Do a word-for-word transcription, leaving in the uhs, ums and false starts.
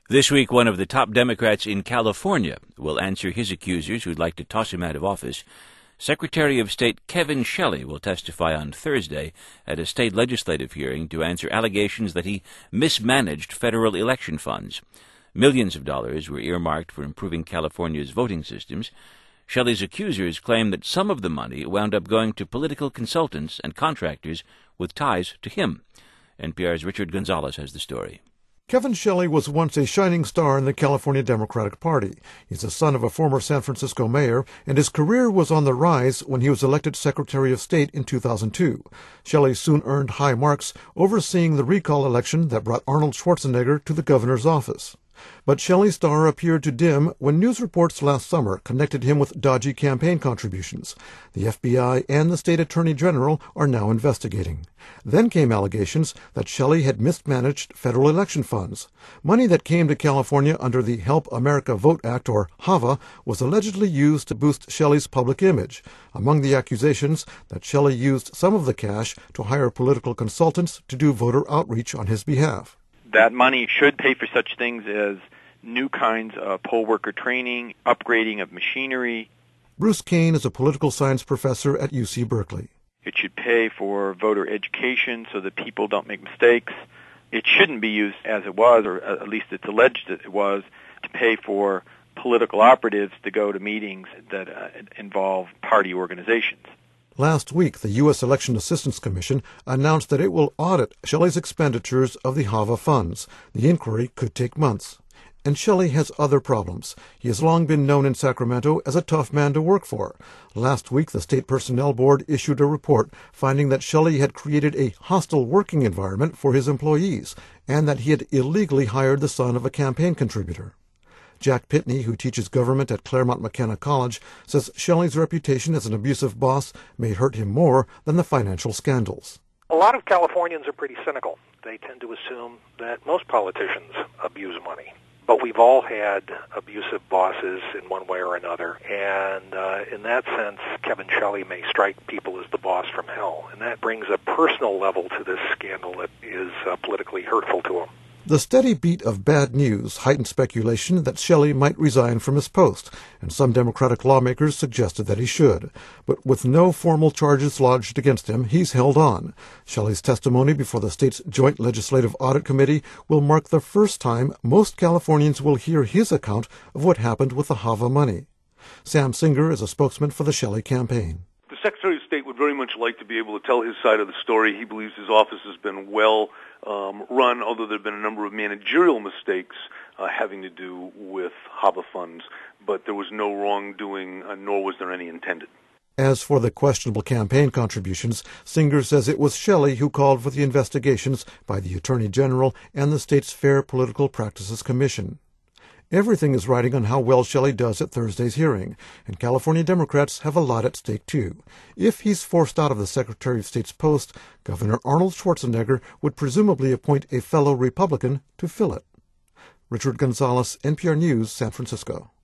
This week, one of the top Democrats in California will answer his accusers who'd like to toss him out of office. Secretary of State Kevin Shelley will testify on Thursday at a state legislative hearing to answer allegations that he mismanaged federal election funds. Millions of dollars were earmarked for improving California's voting systems. Shelley's accusers claim that some of the money wound up going to political consultants and contractors with ties to him. N P R's Richard Gonzalez has the story. Kevin Shelley was once a shining star in the California Democratic Party. He's the son of a former San Francisco mayor, and his career was on the rise when he was elected Secretary of State in two thousand two. Shelley soon earned high marks, overseeing the recall election that brought Arnold Schwarzenegger to the governor's office. But Shelley's star appeared to dim when news reports last summer connected him with dodgy campaign contributions. The F B I and the state attorney general are now investigating. Then came allegations that Shelley had mismanaged federal election funds. Money that came to California under the Help America Vote Act, or HAVA, was allegedly used to boost Shelley's public image. Among the accusations, that Shelley used some of the cash to hire political consultants to do voter outreach on his behalf. That money should pay for such things as new kinds of poll worker training, upgrading of machinery. Bruce Kane is a political science professor at U C Berkeley. It should pay for voter education so that people don't make mistakes. It shouldn't be used, as it was, or at least it's alleged that it was, to pay for political operatives to go to meetings that uh, involve party organizations. Last week, the U S Election Assistance Commission announced that it will audit Shelley's expenditures of the HAVA funds. The inquiry could take months. And Shelley has other problems. He has long been known in Sacramento as a tough man to work for. Last week, the State Personnel Board issued a report finding that Shelley had created a hostile working environment for his employees and that he had illegally hired the son of a campaign contributor. Jack Pitney, who teaches government at Claremont McKenna College, says Shelley's reputation as an abusive boss may hurt him more than the financial scandals. A lot of Californians are pretty cynical. They tend to assume that most politicians abuse money. But we've all had abusive bosses in one way or another, and uh, in that sense, Kevin Shelley may strike people as the boss from hell. And that brings a personal level to this scandal that is uh, politically hurtful to him. The steady beat of bad news heightened speculation that Shelley might resign from his post, and some Democratic lawmakers suggested that he should. But with no formal charges lodged against him, he's held on. Shelley's testimony before the state's Joint Legislative Audit Committee will mark the first time most Californians will hear his account of what happened with the HAVA money. Sam Singer is a spokesman for the Shelley campaign. The Secretary of State would very much like to be able to tell his side of the story. He believes his office has been well um, run, although there have been a number of managerial mistakes uh, having to do with HAVA funds. But there was no wrongdoing, uh, nor was there any intended. As for the questionable campaign contributions, Singer says it was Shelley who called for the investigations by the Attorney General and the state's Fair Political Practices Commission. Everything is riding on how well Shelley does at Thursday's hearing, and California Democrats have a lot at stake, too. If he's forced out of the Secretary of State's post, Governor Arnold Schwarzenegger would presumably appoint a fellow Republican to fill it. Richard Gonzalez, N P R News, San Francisco.